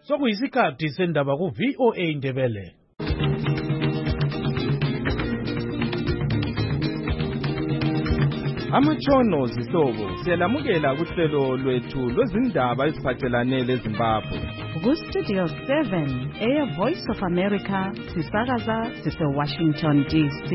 Sokuyisikhathi sendaba ku VOA Indebele. Amatshono zihlobo siyalamukela kuhlelo lwethu lwezindaba eziphathelane leZimbabwe. Ku Studio 7 Air Voice of America sisakaza sise-Washington DC.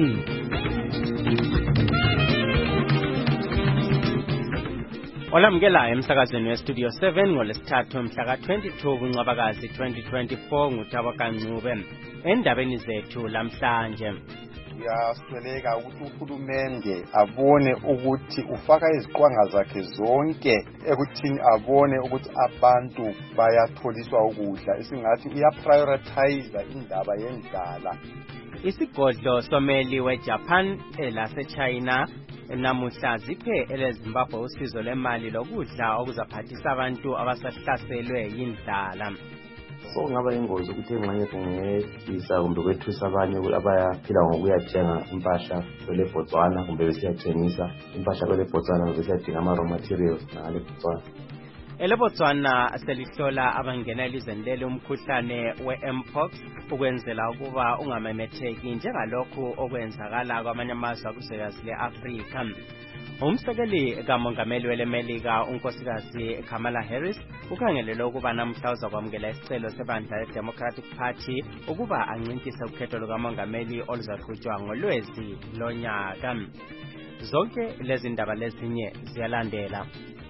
Olamukela emsakazweni weStudio 7 ngolesithathu mhla ka-22 kuNcwabakazi 2024 nguThabo Kancube. Endabeni zethu lamhlanje kuyasweleka ukuthi uhulumende abone ukuthi ufaka iziqwanga zakhe zonke ekuthini abone ukuthi abantu bayatholiswa ukudla, esingathi uyaprioritize indaba yendlala. Isigodlo someli weJapan laseChina namuhla ziphe eleZimbabwe usizo lemali lokudla okuzaphathisa abantu abasahlaselwe yindlala. So kungaba ingozi ukuthi engxenye kungehlisa kumbe kwethusa abanye abayaphila ngokuyathenga impahla kwele Botswana kumbe besiyathengisa impahla kwele Botswana kumbe besiyadinga ama-raw materials ngale Botswana. EleBotswana selihlola abangena elizweni leli umkhuhlane we-mpox ukwenzela ukuba ungamemetheki njengalokhu okwenzakala kwamanye amazwe akuzwekazi le-Afrika. Umsekeli kamongameli weleMelika unkosikazi Kamala Harris ukhangelele ukuba namhla uzakwamukela isicelo sebandla le-Democratic Party ukuba ancintise ukhetho lukamongameli oluzaqhutshwa ngoLwezi lonyaka. Zonke lezi ndaba lezinye ziyalandela.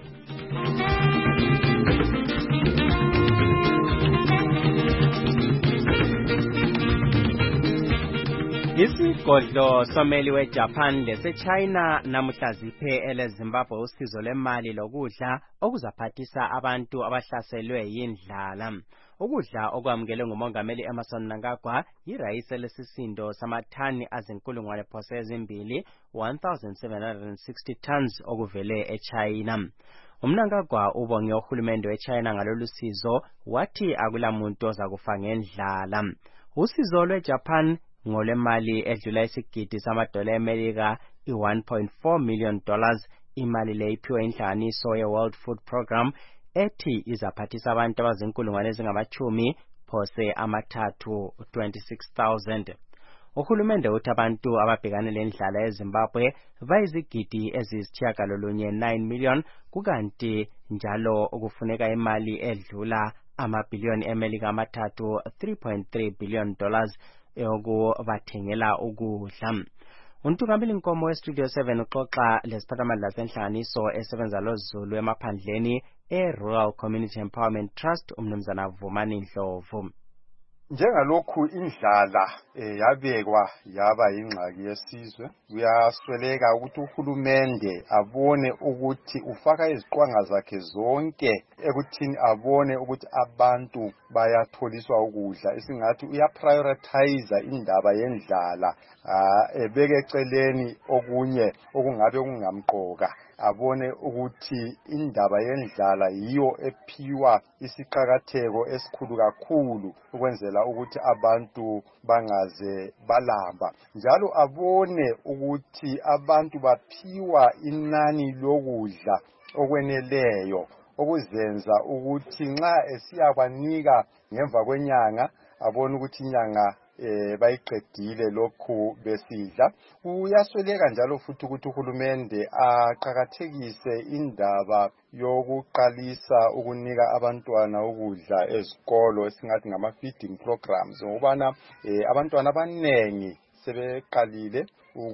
Isigodlo someli weJapan leseChina namuhla ziphe eleZimbabwe usizo lemali lokudla okuzaphathisa abantu abahlaselwe yindlala. Ukudla okwamukele ngumongameli Emmerson Mnangagwa yirayisi lesisindo samathani azinkulungwane phose ezimbili 1760 tons okuvele eChina. Umnangagwa ubonge uhulumende weChina ngalolu sizo wathi akulamuntu ozakufa ngendlala. Usizo lweJapan ngolemali edlula isigidi samadola eMelika $1.4 million imali le iphiwe inhlanganiso ye-World Food Program ethi izaphathisa abantu abazinkulungwane ezingama-10 phose amathathu 26,000. Uhulumende uthi abantu ababhekane lendlala eZimbabwe bayizigidi eziyisitshiyagalolunye 9 million kukanti njalo ukufuneka imali edlula amabhiliyoni eMelika amathathu $3.3 billion yokubathengela ukudla. Untungameli Nkomo weStudio 7 uxoxa lesiphathamandla senhlanganiso esebenza loZulu emaphandleni eRural Community Empowerment Trust umnumzana Vumani Ndlovu. Njengalokhu indlala yabekwa yaba ingxaki yesizwe, kuyasweleka ukuthi uhulumende abone ukuthi ufaka iziqwanga zakhe zonke ekuthini abone ukuthi abantu bayatholiswa ukudla, esingathi uyaprioritize indaba yendlala, ebeke eceleni okunye okungabe kungamqoka, abone ukuthi indaba yendlala yiyo ephiwa isiqhakatheko esikhulu kakhulu ukwenzela ukuthi abantu bangaze balamba. Njalo abone ukuthi abantu baphiwa inani lokudla okweneleyo okuzenza ukuthi nxa esiyabanika ngemva kwenyanga abone ukuthi inyanga bayiqedile lokhu besidla. Uyasweleka njalo futhi ukuthi uhulumende aqhakathekise indaba yokuqalisa ukunika abantwana ukudla ezikolo esingathi ngama-feeding programs, ngokubana abantwana abanengi sebeqalile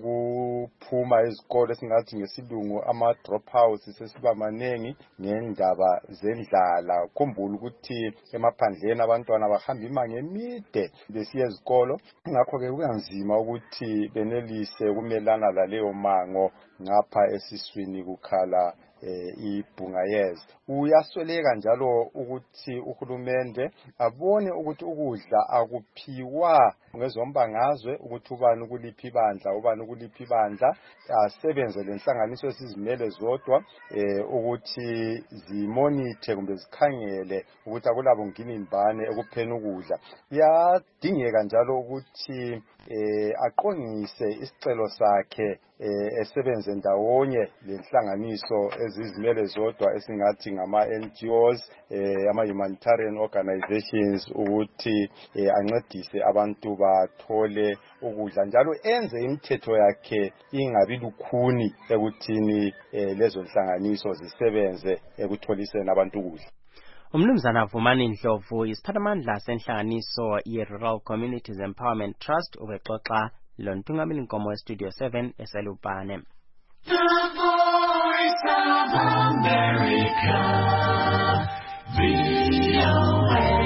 ukuphuma ezikolo esingathi ngesilungu ama-dropouts sesiba manengi ngendaba zendlala. Khumbula ukuthi emaphandleni abantwana bahamba imango emide besiya ezikolo, ngakho-ke kuyanzima ukuthi benelise ukumelana laleyo mango ngapha esiswini kukhala ibhungayezi. Uyasweleka njalo ukuthi uhulumende abone ukuthi ukudla akuphiwa ngezombangazwe ukuthi ubani kuliphi ibandla ubani kuliphi ibandla, asebenze lenhlanganiso esizimele zodwa ukuthi zimonithe kumbe zikhangele ukuthi akulabo nginimbane ekupheni ukudla. Kuyadingeka njalo ukuthi aqongise isicelo sakhe esebenze ndawonye lenhlanganiso ezizimele zodwa esingathi njengama-NGOs ama-humanitarian organizations ukuthi ancedise abantu bathole ukudla njalo enze imithetho yakhe ingabi lukhuni ekuthini lezo nhlanganiso zisebenze ekutholiseni abantu ukudla. Umnumzana Vumani Ndlovu isiphathamandla senhlanganiso ye-Rural Communities Empowerment Trust ubexoxa lontungameli nkomo weStudio 7 eselupane. The Voice of America, VOA.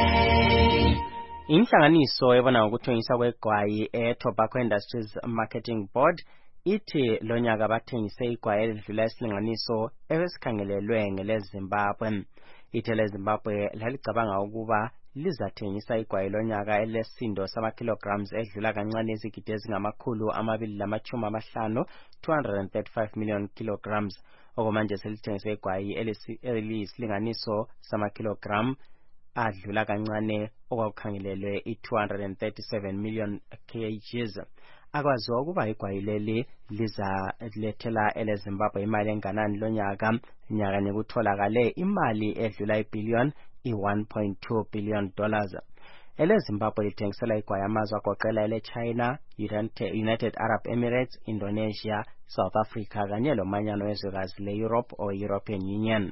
Inhlanganiso ebona ngokuthengisa kwegwayi eTobacco Industries Marketing Board ithi lonyaka bathengise igwayi elidlula isilinganiso ebesikhangelelwe ngeleZimbabwe. Ithe Zimbabwe lalicabanga ukuba lizathengisa igwayi lonyaka elesindo sama-kilograms edlula kancane izigidi ezingama-250 235 million kilograms. Okumanje selithengisa igwayi eliyisilinganiso sama-kilogram adlula kancane okwakukhangelelwe i-237 million kgs. Akwaziwa ukuba igwayi leli lizalethela eleZimbabwe imali enganani lonyaka. Nyaka nekutholakale imali edlula ibillion $1.2 billion. EleZimbabwe lithengisela igwayi amazwe agoqela eleChina, United Arab Emirates, Indonesia, South Africa kanye lomanyano wezwekazi le-Europe or European Union.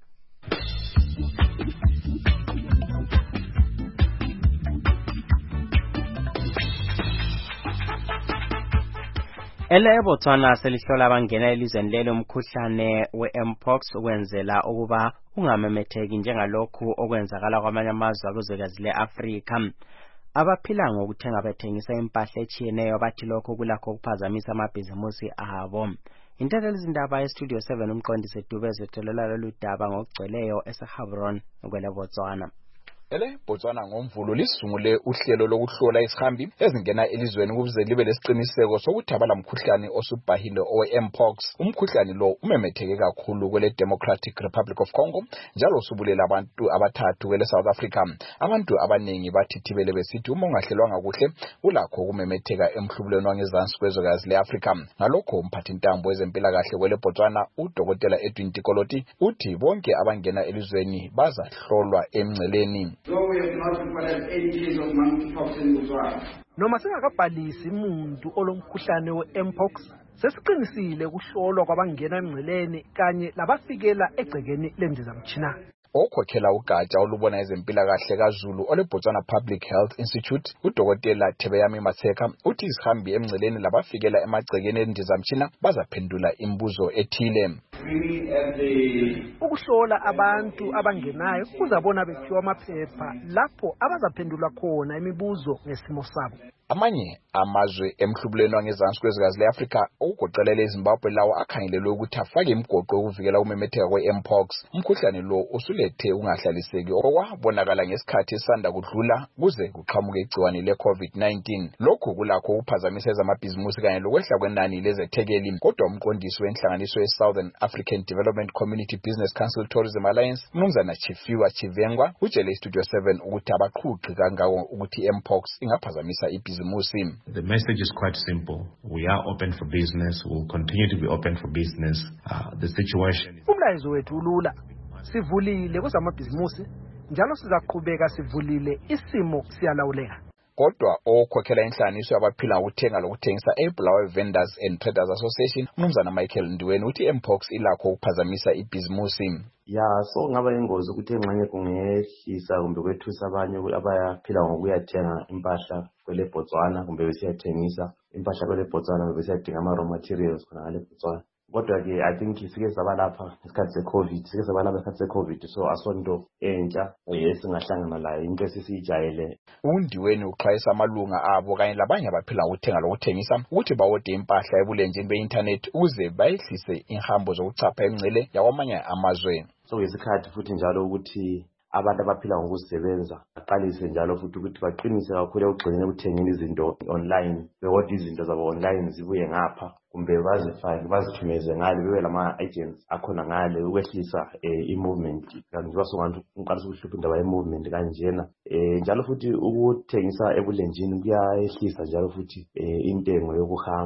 EleBotswana selihlola abangena elizweni lelo umkhuhlane we-mpox ukwenzela ukuba ungamemetheki njengalokhu okwenzakala kwamanye amazwe akuzwekazi le-Afrika. Abaphila ngokuthenga bethengisa impahla etshiyeneyo bathi lokho kulakho ukuphazamisa amabhizimusi abo. Intatheli zindaba eStudio 7 umqondisi Dubeze ethelela lolu daba ngokugcweleyo eseHabron kweleBotswana. EleBotswana ngoMvulo lisungule uhlelo lokuhlola isihambi ezingena elizweni ukuze libe lesiqiniseko sokuthi abalamkhuhlane osubhahile owe-mpox. Umkhuhlane lo umemetheke kakhulu kwele Democratic Republic of Congo njalo usubulela abantu abathathu kwele South Africa. Abantu abaningi bathithibele besithi uma ungahlelwanga kuhle ulakho ukumemetheka emhlubulweni wangezansi kwezwekazi le-Afrika. Ngalokho umphathintambo wezempilakahle kwele Botswana uDokotela Edwin Tikoloti uthi bonke abangena elizweni bazahlolwa emngceleni. Noma singakabhalisi umuntu olomkhuhlane we-mpox sesiqinisile ukuhlolwa kwabangena emngceleni kanye labafikela egcekeni lendizamtshina. Okhokhela ugatsha olubona ezempilakahle kaZulu oleBotswana Public Health Institute uDokotela Thebeyami Matseka uthi isihambi emngceleni labafikela emagcekeni endizamtshina bazaphendula imibuzo ethile. Ukuhlola abantu abangenayo kuzabona bethiwa amaphepha lapho abazaphendula khona imibuzo ngesimo sabo. Amanye amazwe emhlubulweni wangezansi kwezwekazi le-Afrika okugoqela eZimbabwe lawo akhangelelwe ukuthi afake imigoqo yokuvikela ukumemetheka kwe-mpox. Umkhuhlane lo usulethe ungahlaliseki okwabonakala ngesikhathi esanda kudlula kuze kuqhamuke igciwane le-COVID-19. Lokhu kulakho ukuphazamisa ezamabhizimusi kanye lokwehla kwenani lezethekeli. Kodwa umqondisi wenhlanganiso ye-Southern African Development Community Business Council Tourism Alliance Mnumzana Chifiwa Chivengwa utshele iStudio 7 ukuthi abaqhuqi kangako ukuthi i-mpox ingaphazamisa ibhizimusi. The message is quite simple. We are open for business. We'll continue to be open for business. The situation is... Umlayezo wethu ulula. Sivulile kwezamabhizimusi njalo sizaqhubeka sivulile isimo siyalawuleka. Kodwa okhokhela inhlanganiso yabaphila ngokuthenga lokuthengisa eBulawayo Vendors and Traders Association Mnumzana Michael Ndiweni uthi mpox ilakho ukuphazamisa ibhizimusi. So ngaba ingozi ukuthi engxenye kungehlisa kumbe kwethusa abanye abayaphila ngokuyathenga impahla kwele Botswana kumbe besiyathengisa impahla kwele Botswana kumbe besiyadinga ama-raw materials khona ngale Botswana. Kodwa ke I think sike saba lapha ngesikhathi se-COVID, so asonto entsha esingahlangana layo into esisijayele. Undiweni uxwayisa amalunga abo kanye labanye abaphila ngokuthenga lokuthengisa ukuthi bawode impahla ebulenjini be-internet ukuze bayehlise inhambo zokuchapha emngcele yakwamanye amazwe. So ngesikhathi futhi njalo ukuthi abantu abaphila ngokusebenza aqalise njalo futhi ukuthi baqinise kakhulu ekugcineni ukuthengeni izinto online, bekodwa izinto zabo online zibuye ngapha kumbe bazifake bazithumeze ngale bebe lama-agents akhona ngale ukwehlisa i-movement kanjengoba songathi uqalisa ukuhlupha indaba ye-movement kanjena. Njalo futhi ukuthengisa ebulenjini kuyayehlisa njalo futhi intengo yokuhamba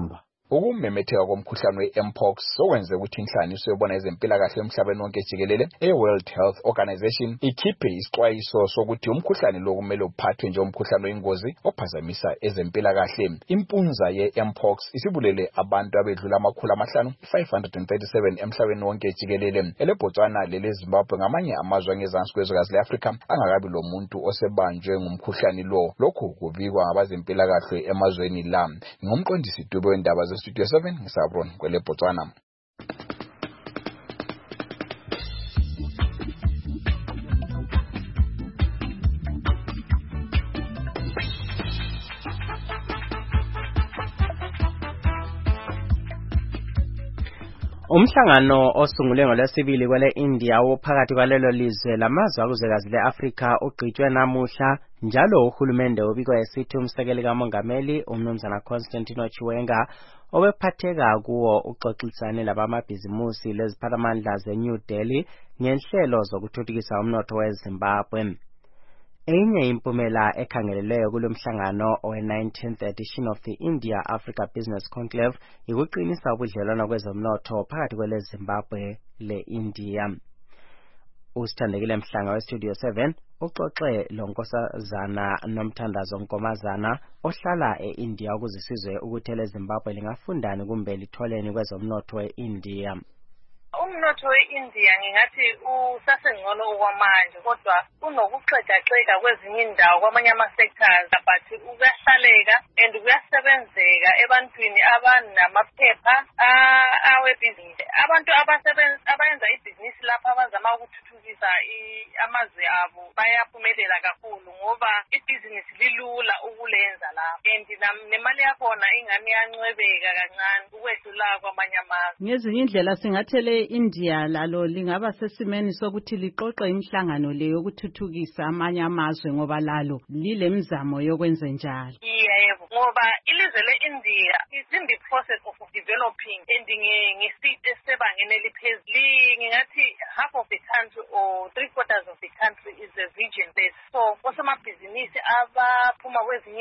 Ukumemetheka komkhuhlane we-mpox sokwenze ukuthi inhlanganiso yobona ezempilakahle emhlabeni wonke jikelele e-World Health Organization ikhiphe isixwayiso sokuthi umkhuhlane lo kumele uphathwe njengomkhuhlane oyingozi ophazamisa ezempilakahle. Impunza ye-mpox isibulele abantu abedlula 537 emhlabeni wonke jikelele. EleBotswana leleZimbabwe ngamanye amazwe angezansi kwezwekazi le-Afrika angakabi lo muntu osebanjwe ngumkhuhlane lo. Lokhu kubikwa ngabazempilakahle emazweni la. Ngumqondisi Dube wendaba Studio 7 ngisabron kweleBotswana. Umhlangano osungulwe ngolwesibili kwele India ophakathi kwalelo lizwe lamazwe akuzwekazi le-Afrika ugqitshwe namuhla njalo uhulumende ubikwa esithi umsekeli kamongameli umnumzana Constantino Chiwenga obephatheka kuwo uxoxisane labamabhizimusi leziphathamandla ze-New Delhi ngenhlelo zokuthuthukisa umnotho weZimbabwe. Enye impumela ekhangelelweyo kulomhlangano owe-19th edition of the India-Africa Business Conclave ikuqinisa ubudlelwano kwezomnotho phakathi kweleZimbabwe le-India. Usithandekile Mhlanga weStudio 7 uxoxe lonkosazana Nomthandazo Nkomazana ohlala e-India ukuze sizwe ukuthi eleZimbabwe lingafundani kumbe litholeni kwezomnotho we-India. Umnotho we-India ngingathi usasengcono okwamanje kodwa unokuxegaxega kwezinye indawo kwamanye ama-sectors but kuyahlaleka and kuyasebenzeka ebantwini abanamaphepha awebhizinisi. Abantu abayenza ibhizinisi lapha abazama ukuthuthukisa amazwe abo bayaphumelela kakhulu ngoba ibhizinisi lilula ukulenza lapha and nemali yakhona ingani yancwebeka kancane ukwedlula kwamanye amazwe. Ngezinye indlela singathele India lalo lingaba sesimeni sokuthi liqoqe imihlangano le yokuthuthukisa amanye amazwe ngoba lalo lilemizamo yokwenza njalo. Yebo, ngoba ilizwe le-India is in the process of developing and ngespeed esebangeni eliphezulu. Ngingathi half of the country or 3/4 of the country is a region based. So osomabhizinisi abaphuma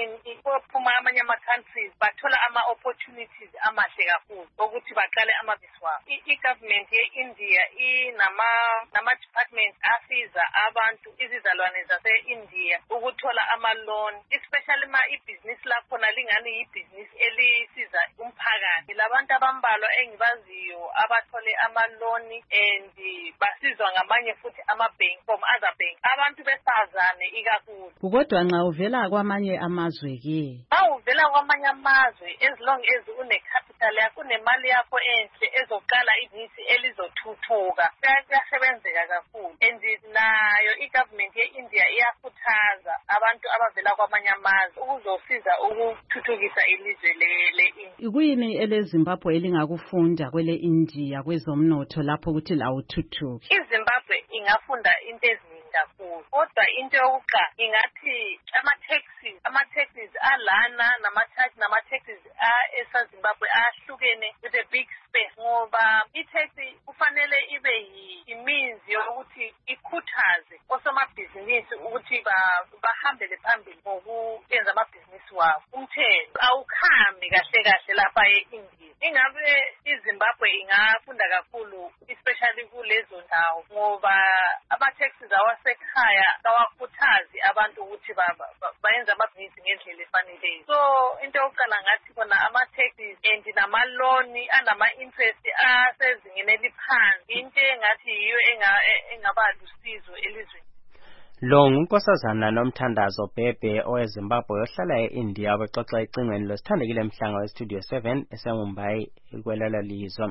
amanye ama-countries bathola ama-opportunities amahle kakhulu ukuthi baqale amabhizinisi wabo. I-government ye-India nama-department asiza abantu izizalwane zase-India ukuthola ama-loan, especially ibhizinisi lakhona lingani yibhizinisi elisiza umphakathi. Labantu abambalwa engibaziyo abathole ama-loan and basizwa ngamanye futhi ama-bank from other bank. Abantu besifazane ikakhulu. Kodwa nxa uvela kwamanye amazwe ke? Uvela kwamanye amazwe as long as une-capital yakho unemali yakho enhle ezoqala ibhizinisi elizothuthuka kuyasebenzeka kakhulu and nayo i-government ye-India iyakhuthaza abantu abavela kwamanye amazwe ukuzosiza ukuthuthukisa ilizwe le-India. Kuyini eleZimbabwe elingakufunda kwele India kwezomnotho lapho ukuthi lawuthuthuke? iZimbabwe ingafunda into eziningi kakhulu kodwa into yokuqala ingathi ama-taxes alana nama-taxes esaZimbabwe ahlukene with a big space ngoba i-tax kufanele ibe means yokuthi ikhuthaze osomabhizinisi ukuthi bahambele phambili ngokwenza amabhizinisi wabo. Umthetho awukhambi kahle lapha e-India. Ingabe iZimbabwe ingafunda kakhulu especially kulezo ndawo ngoba ama-taxes awasekhaya kawakhuthazi abantu ukuthi bayenze amabhizinisi ngendlela efaneleyo. So into yokuqala ngathi khona ama-taxes and nama-loan anama-interest asezingeni eliphansi into engathi yiyo engaba lusizo elizweni. Lo ngunkosazana Nomthandazo Bhebhe oweZimbabwe ohlala e-India obexoxa ecingweni losithandekile Mhlanga weStudio 7 eseMumbai kwelelo lizwe.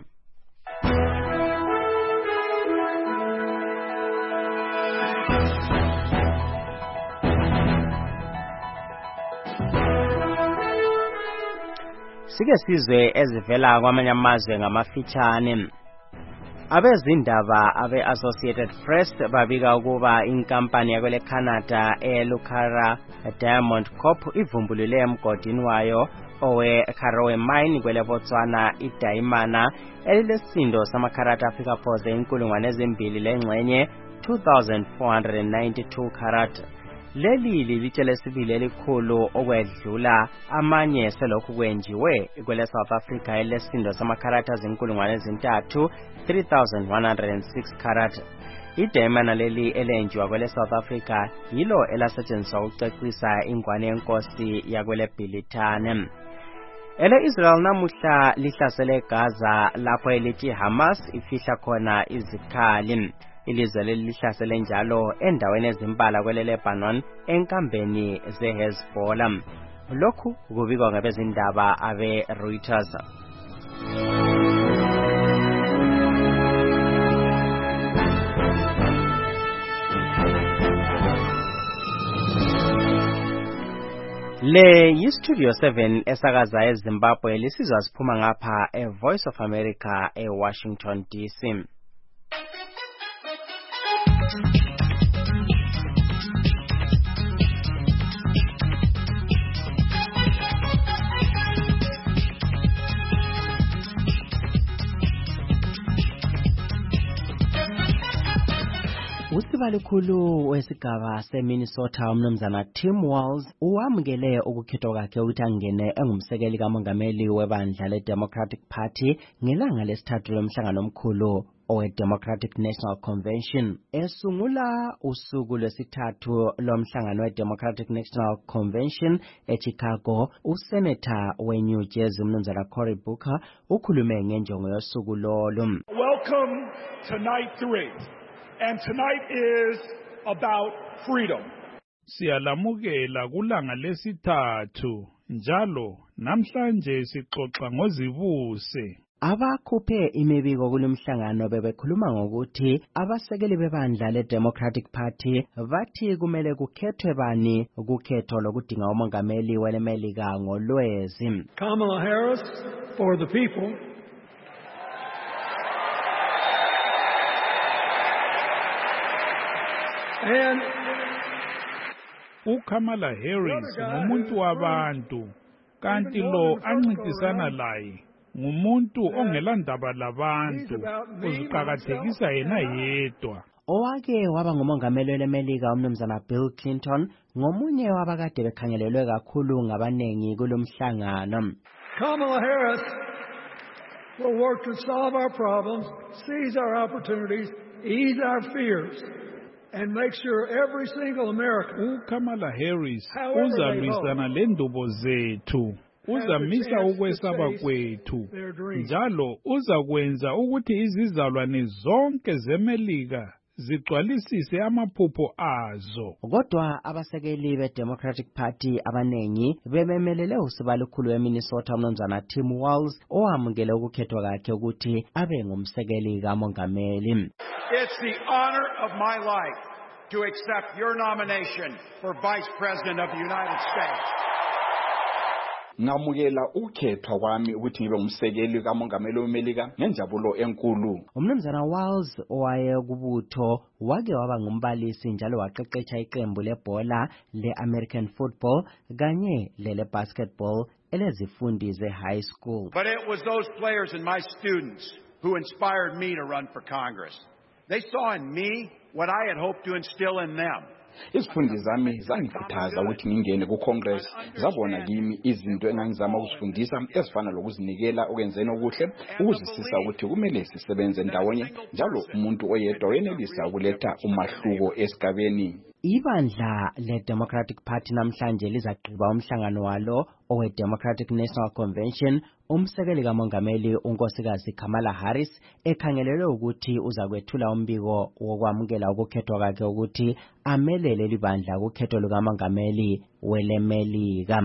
Sike sizwe ezivela kwamanye amazwe ngamafitshane. Abezindaba abe-Associated Press babika ukuba inkampani yakwele Canada eLucara Diamond Corp ivumbulule emgodini wayo owe-Karowe Mine kwele Botswana idayimana elilesindo samakharat afika phoze 2,000 lengxenye 2,492 karat. Leli lilitshe lesibili elikhulu okwedlula amanye selokhu kwenjiwe kwele South Africa elesindo samakharatha ezinkulungwane ezintathu 3106 karat. Idayimana leli elenjiwa kwele South Africa yilo elasetshenziswa ukucecisa ingwane yenkosi yakwele Bhilithane. Ele Israel namuhla lihlasele Gaza lapho elithi Hamas ifihla khona izikhali. Ilizwe leli lihlasele njalo endaweni ezimbala kwele Lebanon enkambeni zeHezbollah. Lokhu kubikwa ngabezindaba abe Reuters. Le yiStudio 7 esakaza eZimbabwe lisizwa siphuma ngapha eVoice of America eWashington DC. Usibalikhulu wesigaba seMinnesota umnumzana Tim Walz uwamukele ukukhethwa kwakhe ukuthi angene engumsekeli kamongameli webandla leDemocratic Party ngelanga lesithathu lomhlangano omkhulu oweDemocratic National Convention. Esungula usuku lwesithathu lomhlangano weDemocratic National Convention eChicago, uSenator weNew Jersey umnumzana Cory Booker ukhulume ngenjongo yosuku lolo. Welcome to night 3. And tonight is about freedom. Siyalamukela kulanga lesithathu njalo namhlanje sixoxa ngozibuse. Abakhuphe imibiko kulomhlangano bebekhuluma ngokuthi abasekeli bebandla leDemocratic Party bathi kumele kukhethwe bani kukhetho lokudinga umongameli welemelika ngolwezi. Kamala Harris for the people. And uKamala Harris ngumuntu wabantu kanti lo ancintisana laye ngumuntu ongelandaba labantu uziqhakathekisa yena yedwa. Owake waba ngumongameli welemelika umnumzana Bill Clinton ngomunye wabakade bekhangelelwe kakhulu ngabanengi kulomhlangano. Kamala Harris will work to solve our problems, seize our opportunities, ease our fears, and make sure every single American. Kamala Harris uzalwisana lendubo zethu, uzamisa ukwesaba kwethu, njalo uzakwenza ukuthi izizalwane zonke zemelika zigcwalisise amaphupho azo. Kodwa abasekeli beDemocratic Party abanengi bebemelele usibalikhulu weMinnesota umnumzana Tim Walz owamukele ukukhethwa kwakhe ukuthi abe ngumsekeli kamongameli. It's the honor of my life to accept your nomination for Vice President of the United States. Ngamukela ukukhethwa kwami ukuthi ngibe umsekeli kamongameli wemelika ngenjabulo enkulu. Umnumzana Walz owaye kubutho wake waba ngumbalisi njalo waqeqesha iqembu lebhola leAmerican football kanye lele basketball elezifundi ze-high school. But it was those players and my students who inspired me to run for Congress. They saw in me what I had hoped to instill in them. Izifundi zami zangikhuthaza ukuthi ngingene kuCongress, zabona kimi izinto engangizama ukuzifundisa ezifana lokuzinikela okwenzeni okuhle, ukuzisisa ukuthi kumele sisebenze ndawonye, njalo umuntu oyedwa wenelisa ukuletha umahluko esigabeni. Ibandla leDemocratic Party namhlanje lizagqiba umhlangano walo oweDemocratic National Convention umsekeli kamongameli unkosikazi Kamala Harris ekhangelelwe ukuthi uzakwethula umbiko wokwamukela ukukhethwa kwakhe ukuthi amelele libandla ukhetho lukamongameli welemelika.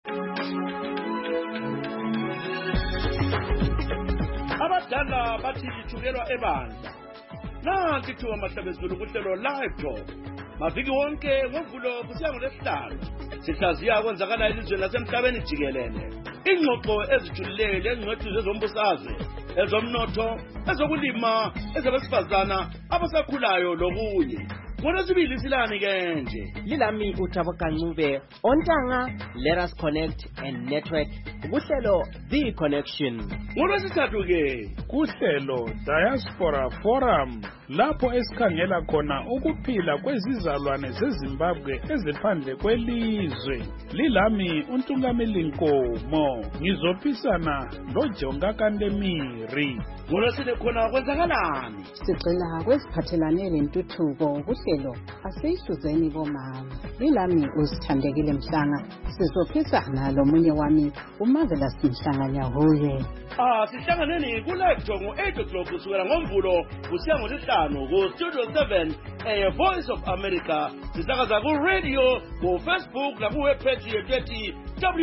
Abadala bathi ithukelwa ebandla. Nanti thuba mahlabezulu kuhlelo live talk. Maviki wonke ngovulo kusiya ngolesihlanu. Sihlaziya kwenzakala elizweni lasemhlabeni jikelele. Ingxoxo ezijulile ezingcwethi zezombusazwe, ezomnotho, ezokulima, ezabesifazana, abasakhulayo lokunye. Ngolwesibili silani ke nje. Lilami uThabo Kancube, ontanga Let Us Connect and Network, kuhlelo The Connection. Ngolwesithathu ke kuhlelo Diaspora Forum. lapho esikhangela khona ukuphila kwezizalwane zeZimbabwe eziphandle kwelizwe. Lilami uNtungameli Nkomo, ngizophisana loJonga Kantemiri. ngolwesine khona kwenzakalani? Sigxila kweziphathelane lentuthuko kuhlelo asiyihluzeni bomama. Lilami uzithandekile Mhlanga, sizophisana lomunye wami uMarvelous Mhlanga-Nyahuye. Sihlanganeni kuLive Talk ngo-8 o'clock kusukela ngoMvulo kusiya ngoLwesihlanu ku-Studio 7 Voice of America. Sisakaza ku-radio, ku-Facebook naku-webpage yethu ethi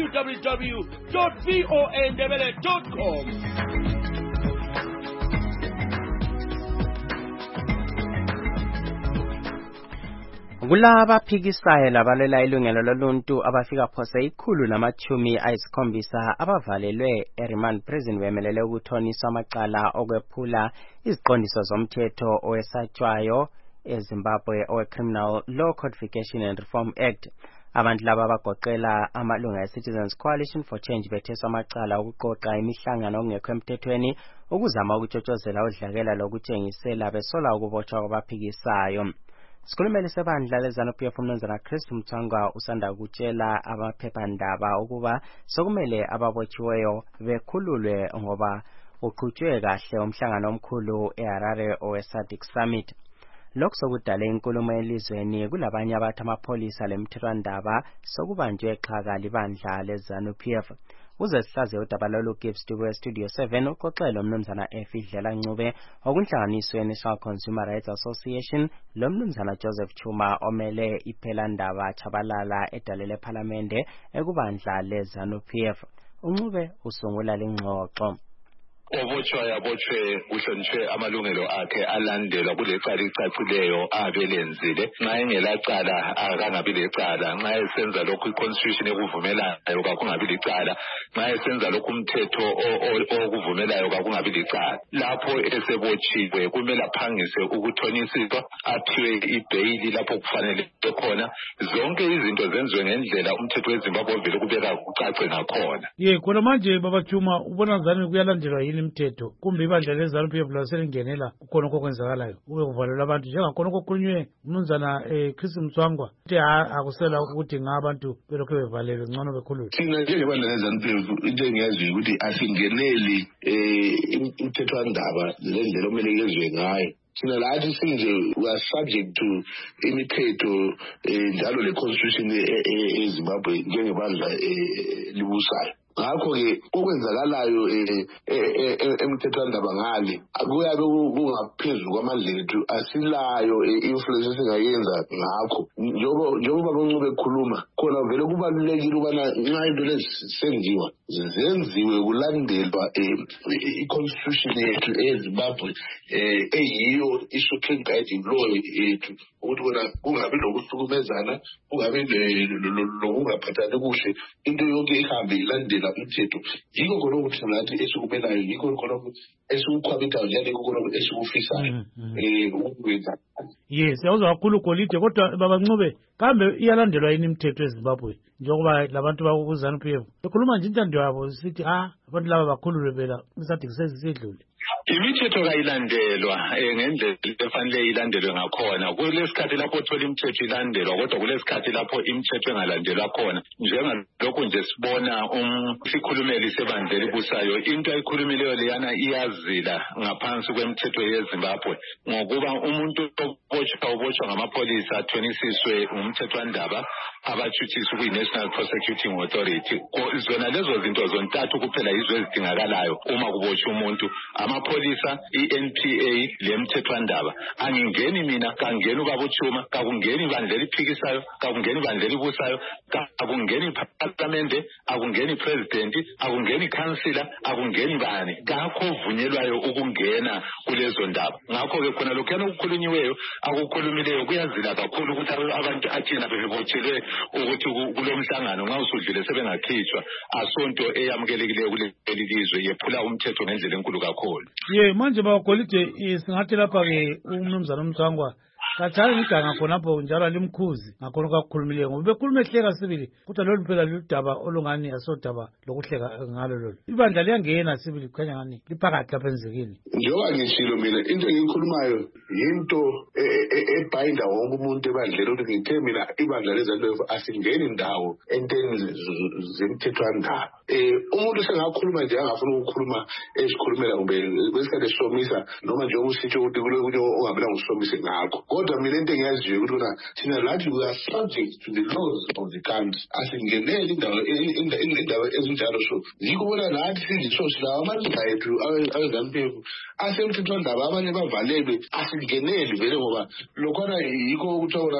www.voandebele.com. Kulaba phikisayo labalela ilungelo loluntu abafika phose 170 abavalelwe eRemand Prison bemelele ukuthoniswa amacala okwephula iziqondiso zomthetho owesatshwayo eZimbabwe owe-Criminal Law Codification and Reform Act. Abantu laba bagoqela amalunga e-Citizens Coalition for Change betheswa amacala okuqoqa imihlangano okungekho emthethweni ukuzama ukutshotshozela udlakela lokutshengisela besola ukubotshwa kwabaphikisayo. Sikhulumele sebandla leZANU-PF uMnumzana Chris Mtswangwa usanda kutshela abaphephandaba ukuba sokumele ababotshiweyo bekhululwe ngoba uqhutshwe kahle umhlangano omkhulu eHarare owe-SADC Summit. Lokho sokudale inkulumo elizweni kulabanye abathi amapholisa lemthethwandaba sokubanjwe xhaka libandla leZANU-PF. Uze sihlaze udaba lolu Gibbs Studio 7 uxoxela uMnumzana Efidlela Ncube okunhlanganiswe National Consumer Rights Association lo Mnumzana Joseph Chuma omele iphelandaba Chabalala edalele eParliamente ekubandla leZANU-PF. uNcube usungula lengxoxo. Obotshwa yabotshwe kuhlonishwe amalungelo akhe alandelwa kulecala icacileyo abelenzile. Nxa engelacala akangabi lecala. Nxa esenza lokhu iconstitution ekuvumelayo kakungabi licala. Nxa esenza lokhu umthetho okuvumelayo kakungabi licala. Lapho esebotshiwe kumele aphangise ukuthonisiswa, aphiwe ibheyili lapho kufanele khona. Zonke izinto zenziwe ngendlela umthetho weZimbabwe ovele kubeka kucace ngakhona. Khona manje Baba Chuma ubona ngani kuyalandelwa yini imithetho kumbe ibandla leZANU-PF laselingenela kukhona okwenzakalayo kube kuvalelwa abantu njengakhona okukhulunywe uMnumzana Chris Mtswangwa ukuthi akusela ukuthi ngabantu belokhu bevalelwe ngcono bekhululwe. Thina njengebandla leZANU-PF into engiyaziyo ukuthi asingeneli imthethwandaba lendlela okumele yezwe ngayo. Thina lathi sinje we are subject to imithetho njalo le constitution eZimbabwe njengebandla libusayo. Ngakho-ke okwenzakalayo emthethwandaba ngale akuyabe kungaphezulu kwamandla ethu, asilayo influence esingayenza ngakho. Njengoba uNcube ekhuluma khona vele kubalulekile ukubana nxa into lezi senziwa zenziwe kulandelwa i-constitution yethu eZimbabwe eyiyo i-supreme guiding law yethu ukuthi wena kungabi lokuhlukumezana, kungabi lokungaphathani kuhle, into yonke ihambe ilandela umthetho. Yikho khona ukuthi nathi esikumelayo, yikho khona esikukhwabithayo njalo yikho khona esikufisayo ukwenza. Yes, yawuzwa kakhulu Golide, kodwa Baba Ncube kambe iyalandelwa yini imithetho eZimbabwe njengoba labantu bakuZANU-PF bekhuluma nje intando yabo sithi abantu laba bakhululwe phela iSADC sesidlule. Imithetho kayilandelwa ngendlela efanele ilandelwe ngakhona. Kulesikhathi lapho uthola imithetho ilandelwa kodwa kulesikhathi lapho imithetho engalandelwa khona. Njengalokho nje sibona sikhulumeli sebandla elibusayo into ayikhulumileyo leyana iyazila ngaphansi kwemithetho yeZimbabwe ngokuba umuntu obotshwa ngamapholisa athonisiswe umthethwandaba abathuthiswa kuyi-National Prosecuting Authority. Zona lezo zinto zontathu kuphela yizo ezidingakalayo uma kubotshwa umuntu. Amapholisa, iNPA lemthethwandaba. Angingeni mina, kangeni Ubaba Chuma, kakungeni ibandla eliphikisayo, kakungeni ibandla elibusayo, kakungeni iParliamente, akungeni iPresident, akungeni iCouncillor, akungeni bani. Kakho ovunyelwayo ukungena kulezo ndaba. Ngakho-ke khona lokhuyana okukhulunyiweyo akukhulumileyo kuyazila kakhulu ukuthi abantu athina bebebotshelwe ukuthi kulo mhlangano nxa usudlule sebengakhitshwa asonto eyamukelekileyo kuleli lizwe yephula umthetho ngendlela enkulu kakhulu. Manje Baba Golide singathi lapha ke uMnumzana Mtswangwa kathani ngidanga khonapho njalo alimkhuzi ngakhona kwakukhulumileyo ngoba bekhuluma ehleka sibili kodwa lolu phela ludaba olungani asodaba lokuhleka ngalo lolu ibandla liyangena sibili kukhanya ngani liphakathi lapha enzekile njengoba ngishilo mina into engiyikhulumayo yinto ebhayinda wonke umuntu ebandleni ukuthi ngithe mina ibandla lezanto asingeni indawo enteni zemthethwandaba umuntu sengakhuluma nje angafuna ukukhuluma esikhulumela kumbe kwesikhathi esomisa noma nje usitsho ukuthi kulokuthi ongabela ngusomise ngakho kodwa mina into engiyaziyo ukuthi kona thina lathi we are subject to the laws of the country asingeneli indawo ezinjalo so yikho bona nathi siziso silawo amalunga ethu awezanpepu asemthethwandaba abanye bavalelwe asingeneli vele ngoba lokhona yikho ukuthola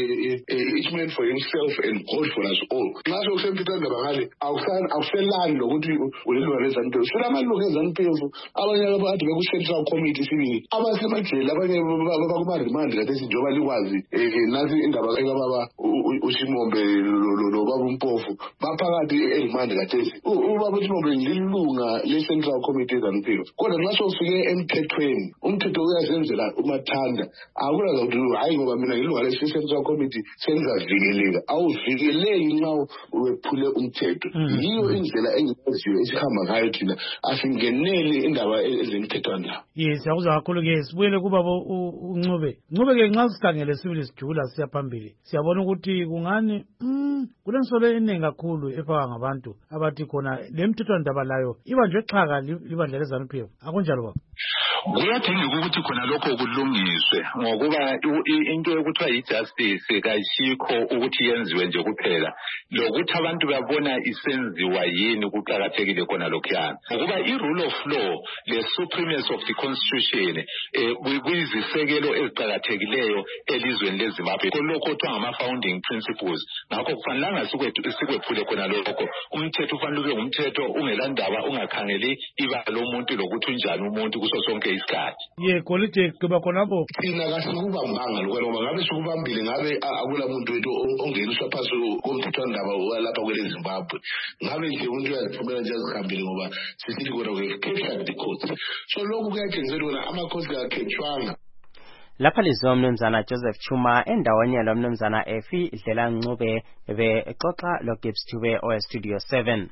each man for himself and God for us all nxa sokusemthethwandaba ngale awuselani lokuthi ulilunga lezanpepu sulamalunga ezanpepu abanye abantu beku-central committee sibili abasemajele abanye bakumarimandi kathesi njengoba likwazi nathi indaba ekababa uShimombe lobaba uMpofu baphakathi erimandi kathesi ubaba uShimombe lilunga le-central committee ezanpepu kodwa nxa sofike emthethweni umthetho uyazenzela umathanda akulaza ukuthi hayi ngoba mina ngilunga le-central committee sengizavikeleka awuvikeleki nxa wephule umthetho yiyo indlela engiyaziyo esihamba ngayo thina asingeneli indaba ezemthethwandaba yes akuzwa kakhulu-ke sibuyele kubaba uncube-ke nxa sikhangele sibili sijula siya phambili siyabona ukuthi kungani kulensolo eningi kakhulu efakwa ngabantu abathi khona le mthethwandaba layo ibanjwe xhaka libandla lezanupf akunjalo baba kuyadingeka ukuthi khona lokho kulungiswe ngokuba into yokuthiwa yi-justice kayishikho ukuthi yenziwe nje kuphela lokuthi abantu babona isenziwa yini kuqakathekile khona lokhuyana ngokuba i-rule of law le-supremacy of the constitution kuyizisekelo eziqakathekileyo elizweni leZimbabwe kolokho kuthiwa ngama-founding principles ngakho kufanelanga sikwephule khona lokho umthetho ufanele ube ngumthetho ungelandaba ungakhangeli ibala lomuntu lokuthi unjani umuntu kuso sonke isikhathi golide gqiba khonapho thina kasikubambanga lokho ngoba ngabe sikubambile ngabe akula muntu wethu ongeniswa phasi komthethwandaba walapha kwele Zimbabwe ngabe nje umuntu uyaziphumela nje azihambile ngoba sisithi kona we captured the court so lokhu kuyatshengisela ukuthi amakhosi akakhethwanga lapha liziwa umnumzana Joseph Chuma endaweni lo mnumzana Efi Dlela Ncube bexoxa lo Gibbs Thube oweStudio 7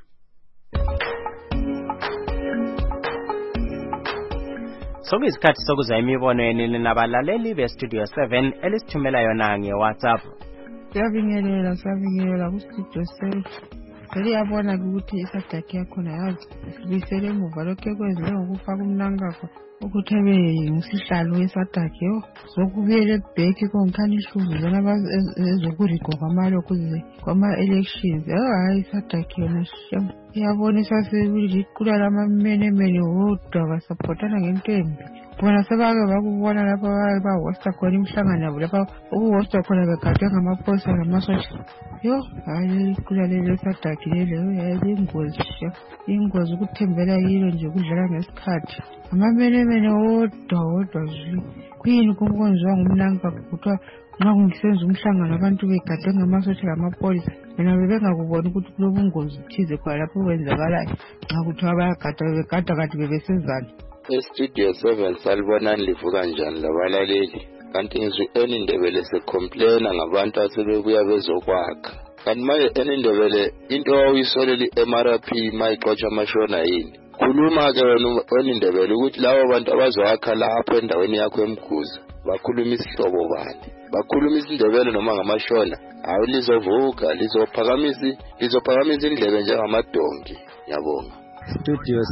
sokuyisikhathi sokuzwa imibono yenu nabalaleli beStudio 7 elisithumela yona ngeWhatsApp Siyabingelela kuStudio 7 Seliyabona ukuthi isadaki yakhona yazi sibisele emuva lokho kwenziwe ngokufaka umnankakho ukuthi abe ngisihlalo wesadaki sokubuyele ebheki konkhani ishuzu lana ezokurigwa kwamalokhu kwama-elections hayi isadaki yona shem iyabonisa sekulala lamamenemene wodwa basapotana ngentembi bona sebake bakubona lapha bahosta khona imihlangano yabo lapha ukuhosta khona begadwe ngamaphosa namasotsha hayi kulalele sadaki lelo yayi ingozi ukuthembela yilo nje kudlala ngesikhathi amamenemene wodwa zwi kuyini kwenziwa ngumnanka kuthiwa nxa kungisenza umhlangano abantu begadwe ngamasotsha namapolisa mina bebengakuboni ukuthi kulobungozi thize khona lapho kwenzakalayo nxa kuthiwa begada kanti bebesenzani eStudio 7 salibonani livuka njani labalaleli kanti ngizwe enindebele secomplaina ngabantu asebebuya bezokwakha kanti manje enindebele into oyisolela i-MRP mayixotsha amashona yini khuluma-ke wena enindebele ukuthi labo bantu abazoyakha lapho endaweni yakho emguza bakhuluma isihlobo bani bakhuluma isindebele noma ngamashona hayi lizovuka lizophakamisa indlebe njengamadonki ngiyabonga Studio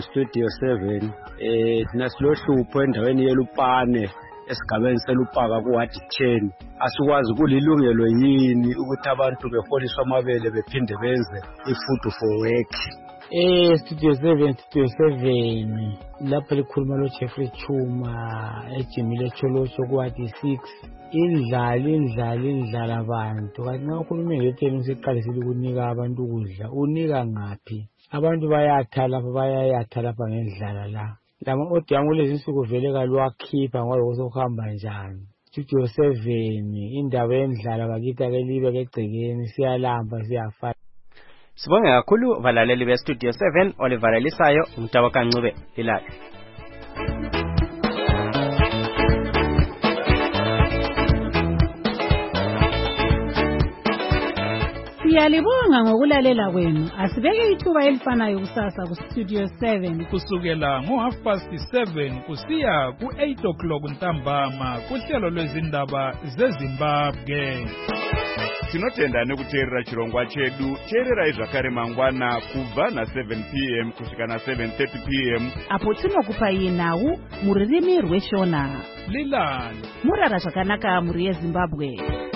7 thina silohlupho endaweni yeLupane esigabeni selupaka kuwadi 10 asikwazi kulilungelo yini ukuthi abantu beholiswa amabele bephinde benze ifood for work Studio 7 lapha likhuluma lo Jeffrey Chuma ejimile Cholocho kuwadi 6 indlala abantu kanti nxa ukhuluma ngetheni siqalisile ukunika abantu ukudla unika ngaphi abantu bayathala lapha ngendlala la lama odiyangu lezi insuku vele kalwakhipha ngoba sokuhamba njani Studio 7 indaba yendlala bakithi ake libe kegcekeni siyalamba siyafa Sibonge kakhulu valaleli beStudio 7 olivalelisayo umtabo kaNcube lilala Siyalibonga ngokulalela kwenu. Asibeke ithuba elifanayo kusasa ku Studio 7 kusukela ngo7:30 kusiya ku8 ntambama kuhlelo lwezindaba zeZimbabwe. Tinotenda nekuteerera chirongwa chedu. Teererai zvakare mangwana kubva na7 p.m. kusvika na7:30 p.m. apo tinokupai nhau muririmi rweshona. Lilani murara zvakanaka muri yeZimbabwe.